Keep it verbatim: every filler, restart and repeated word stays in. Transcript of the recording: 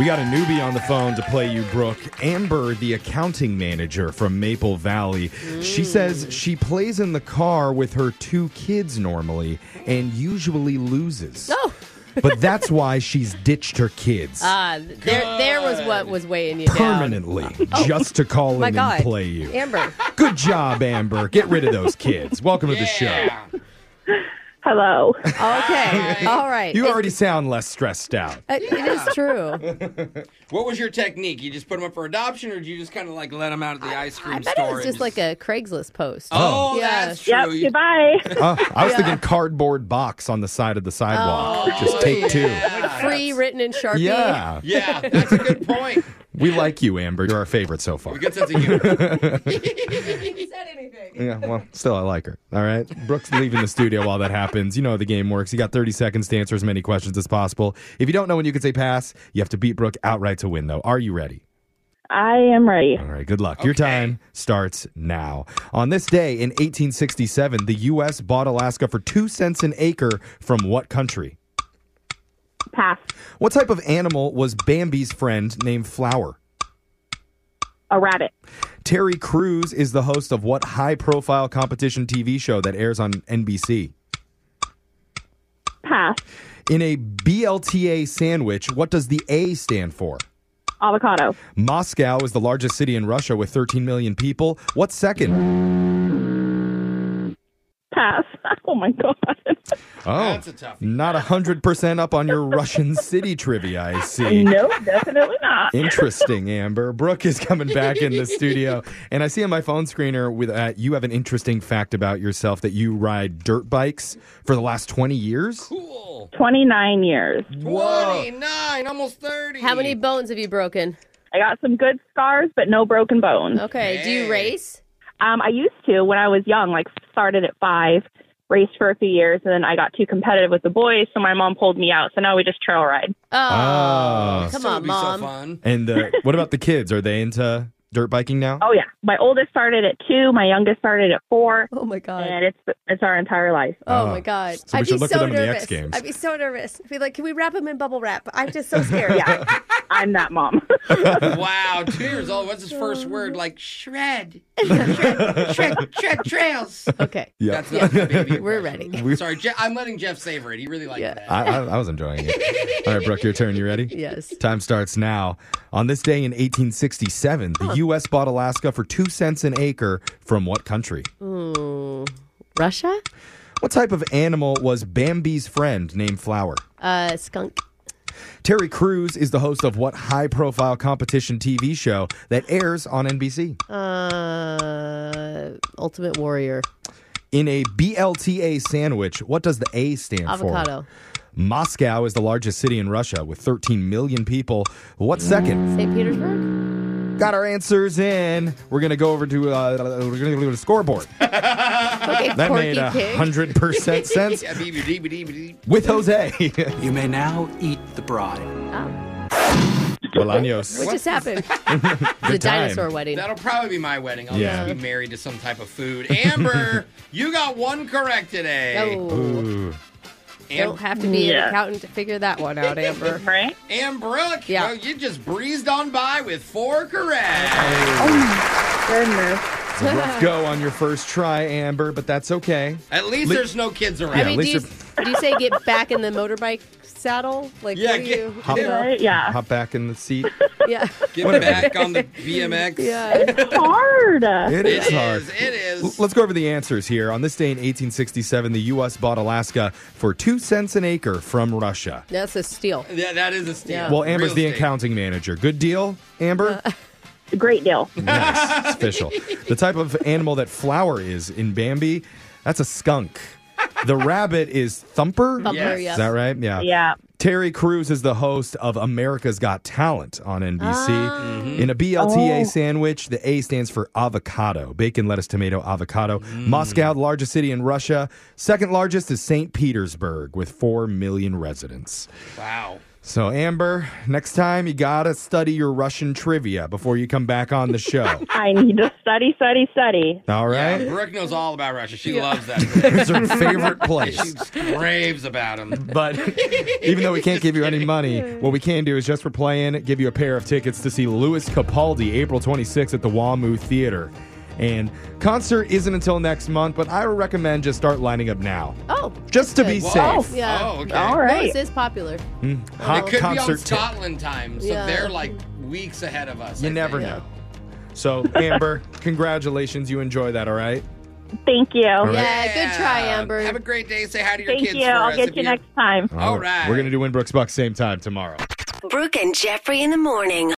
We got a newbie on the phone to play you, Brooke. Amber, the accounting manager from Maple Valley. Mm. She says she plays in the car with her two kids normally and usually loses. Oh. But that's why she's ditched her kids. Ah, uh, there, there was what was weighing you Permanently, down. Permanently, just to call My in God. and play you. Amber. Good job, Amber. Get rid of those kids. Welcome yeah. to the show. Hello. Okay. All right. You it's, already sound less stressed out. Uh, it is true. What was your technique? You just put them up for adoption, or did you just kind of like let them out at the ice cream I bet store? it was just, just like a Craigslist post. Oh, yeah. that's true. Yep, goodbye. Uh, I was Yeah. thinking cardboard box on the side of the sidewalk. Oh, Just take two. Yeah. Free written in Sharpie. Yeah. Yeah, that's a good point. We like you, Amber. You're our favorite so far. A good sense of humor. He said anything. Yeah, well, still, I like her. All right? Brooke's leaving the studio while that happens. You know how the game works. You got thirty seconds to answer as many questions as possible. If you don't know when you can say pass, you have to beat Brooke outright to win, though. Are you ready? I am ready. All right, good luck. Your Okay. time starts now. On this day in eighteen sixty-seven, the U S bought Alaska for two cents an acre from what country? Pass. What type of animal was Bambi's friend named Flower? A rabbit. Terry Crews is the host of what high-profile competition T V show that airs on N B C? Pass. In a B L T A sandwich, what does the A stand for? Avocado. Moscow is the largest city in Russia with thirteen million people. What's second? Pass. Oh, my God. Oh, That's a toughie. not one hundred percent up on your Russian city trivia, I see. No, definitely not. Interesting, Amber. Brooke is coming back in the studio. And I see on my phone screener with uh, you have an interesting fact about yourself that you ride dirt bikes for the last twenty years. Cool. twenty-nine years. twenty-nine, almost thirty. How many bones have you broken? I got some good scars, but no broken bones. Okay. Do Hey. you race? Um, I used to when I was young, like started at five, raced for a few years, and then I got too competitive with the boys, so my mom pulled me out. So now we just trail ride. Oh, Oh. come Still on, would be Mom. So fun. And uh, what about the kids? Are they into dirt biking now? Oh, yeah. My oldest started at two. My youngest started at four. Oh, my God. And it's it's our entire life. Oh, Oh. my God. So we I'd should be look at so them in the nervous. X Games. I'd be so nervous. I'd be like, can we wrap them in bubble wrap? I'm just so scared. Yeah, I'm that mom. Wow, two years old. What's his first word? Like shred, shred, shred, shred trails. Okay. Yeah. That's not the baby. We're impression. ready. Sorry, Je- I'm letting Jeff savor it. He really liked Yeah. that. I, I, I was enjoying it. All right, Brooke, your turn. You ready? Yes. Time starts now. On this day in eighteen sixty-seven, the U S bought Alaska for two cents an acre from what country? Ooh. Russia? What type of animal was Bambi's friend named Flower? Uh, skunk. Terry Crews is the host of what high-profile competition T V show that airs on N B C? Uh, Ultimate Warrior. In a B L T A sandwich, what does the A stand for? Avocado. Moscow is the largest city in Russia with thirteen million people. What's second? Saint Petersburg? Got our answers in. We're going to go over to uh, we're going to go to the scoreboard. Okay, That Porky made a Pig. hundred percent sense Yeah, beep, beep, beep, beep, beep. with Jose. You may now eat the bride. Oh, Bolaños. what just happened? the Good time. dinosaur wedding. That'll probably be my wedding. I'll Yeah. just be married to some type of food. Amber, you got one correct today. Oh, Ooh. Am- don't have to be Yeah. an accountant to figure that one out, Amber. Right? and Brooke, Yeah. well, you just breezed on by with four correct. Goodness. It's a rough go on your first try, Amber, but that's okay. At least Le- there's no kids around. I Yeah, mean, at do you, least do you say get back in the motorbike saddle? Like, Yeah, what do get- you? Hop- you know? Right? Yeah. Hop back in the seat. Yeah. Get back on the B M X. Yeah. Hard. It It is is. hard. It is. Let's go over the answers here. On this day in eighteen sixty-seven, the U S bought Alaska for two cents an acre from Russia. That's a steal. Yeah, that is a steal. Yeah. Well, Amber's Real the estate. accounting manager. Good deal, Amber? Great deal. Nice. It's official. The type of animal that Flower is in Bambi, that's a skunk. The rabbit is Thumper. Thumper, Yes. yes. Is that right? Yeah. Yeah. Terry Crews is the host of America's Got Talent on N B C. Ah. In a B L T A Oh. sandwich, the A stands for avocado. Bacon, lettuce, tomato, avocado. Moscow, the largest city in Russia. Second largest is Saint Petersburg with four million residents. Wow. So, Amber, next time you got to study your Russian trivia before you come back on the show. I need to study, study, study. All right? Yeah, Brooke knows all about Russia. She loves that. It's her favorite place. She raves about him. But even though we can't give you any money, what we can do is just for playing, give you a pair of tickets to see Louis Capaldi April twenty-sixth at the WAMU Theater. And concert isn't until next month, but I would recommend just start lining up now. Oh. Just to good. be Whoa. safe. Yeah. Oh, okay. All right. Louis is popular. Hot It could be on concert tip. Scotland time, so Yeah. they're like weeks ahead of us. You I never think. know. So, Amber, congratulations. You enjoy that, all right? Thank you. right. Yeah, good try, Amber. Have a great day. Say hi to your Thank kids you. for I'll us get if you you're- next time. All right. We're going to do Winbrook's Bucks same time tomorrow. Brooke and Jeffrey in the morning.